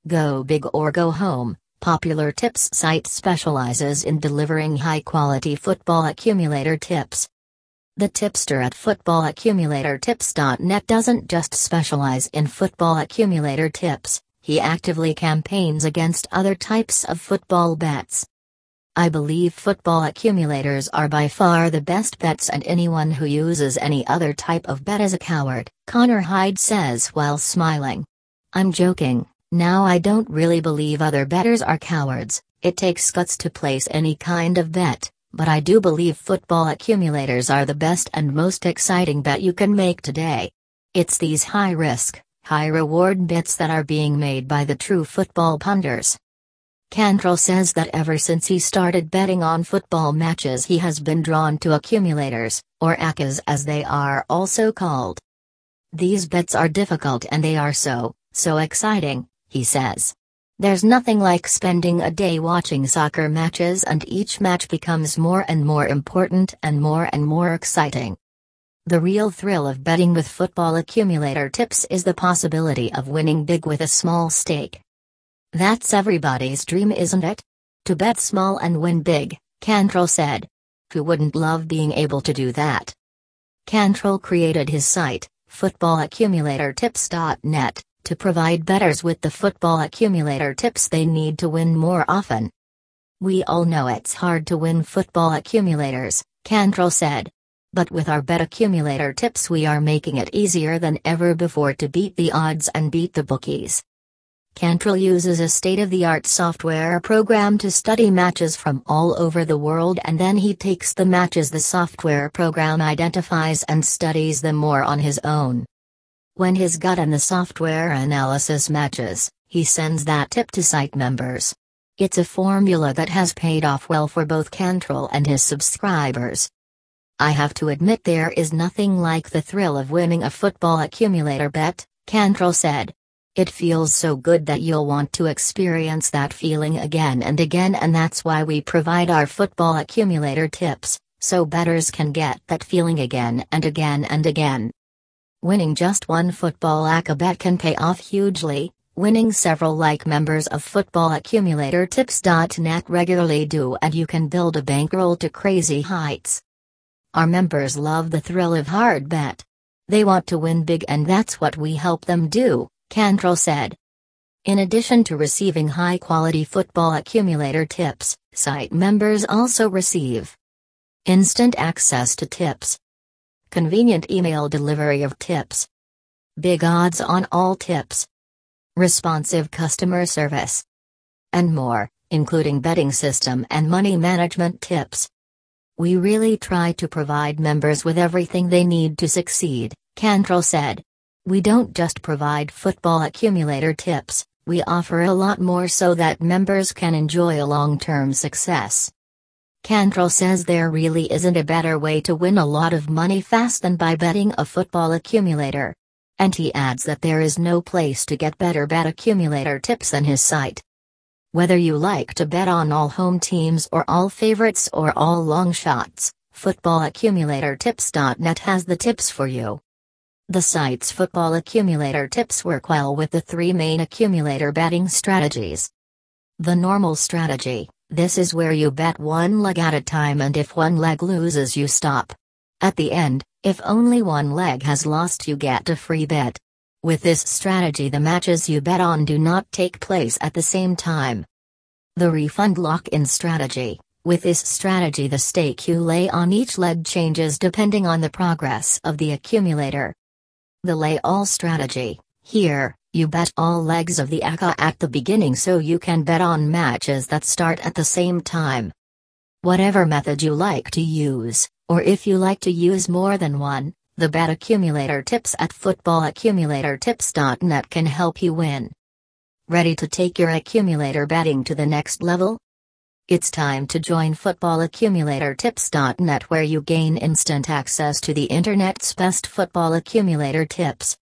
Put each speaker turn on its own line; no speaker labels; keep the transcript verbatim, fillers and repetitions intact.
Go big or go home. Popular Tips site specializes in delivering high-quality football accumulator tips. The tipster at football accumulator tips dot net doesn't just specialize in football accumulator tips, he actively campaigns against other types of football bets. I believe football accumulators are by far the best bets, and anyone who uses any other type of bet is a coward, Connor Hyde says while smiling. I'm joking. Now I don't really believe other bettors are cowards. It takes guts to place any kind of bet, but I do believe football accumulators are the best and most exciting bet you can make today. It's these high-risk, high-reward bets that are being made by the true football punters. Cantrell says that ever since he started betting on football matches he has been drawn to accumulators, or A C As as they are also called. These bets are difficult and they are so, so exciting, he says. There's nothing like spending a day watching soccer matches, and each match becomes more and more important and more and more exciting. The real thrill of betting with football accumulator tips is the possibility of winning big with a small stake. That's everybody's dream, isn't it? To bet small and win big, Cantrell said. Who wouldn't love being able to do that? Cantrell created his site, football accumulator tips dot net, to provide bettors with the football accumulator tips they need to win more often. We all know it's hard to win football accumulators, Cantrell said. But with our bet accumulator tips we are making it easier than ever before to beat the odds and beat the bookies. Cantrell uses a state-of-the-art software program to study matches from all over the world, and then he takes the matches the software program identifies and studies them more on his own. When his gut and the software analysis matches, he sends that tip to site members. It's a formula that has paid off well for both Cantrell and his subscribers. I have to admit there is nothing like the thrill of winning a football accumulator bet, Cantrell said. It feels so good that you'll want to experience that feeling again and again, and that's why we provide our football accumulator tips, so bettors can get that feeling again and again and again. Winning just one football A C A bet can pay off hugely, winning several like members of football accumulator tips dot net regularly do, and you can build a bankroll to crazy heights. Our members love the thrill of hard bet. They want to win big, and that's what we help them do, Cantrell said. In addition to receiving high-quality football accumulator tips, site members also receive instant access to tips, convenient email delivery of tips, big odds on all tips, responsive customer service, and more, including betting system and money management tips. We really try to provide members with everything they need to succeed, Cantrell said. We don't just provide football accumulator tips, we offer a lot more so that members can enjoy a long-term success. Cantrell says there really isn't a better way to win a lot of money fast than by betting a football accumulator. And he adds that there is no place to get better bet accumulator tips than his site. Whether you like to bet on all home teams or all favorites or all long shots, football accumulator tips dot net has the tips for you. The site's football accumulator tips work well with the three main accumulator betting strategies. The normal strategy, this is where you bet one leg at a time, and if one leg loses you stop. At the end, if only one leg has lost you get a free bet. With this strategy the matches you bet on do not take place at the same time. The refund lock-in strategy, with this strategy the stake you lay on each leg changes depending on the progress of the accumulator. The lay-all strategy, here, you bet all legs of the A C A at the beginning so you can bet on matches that start at the same time. Whatever method you like to use, or if you like to use more than one, the bet accumulator tips at football accumulator tips dot net can help you win. Ready to take your accumulator betting to the next level? It's time to join football accumulator tips dot net, where you gain instant access to the internet's best football accumulator tips.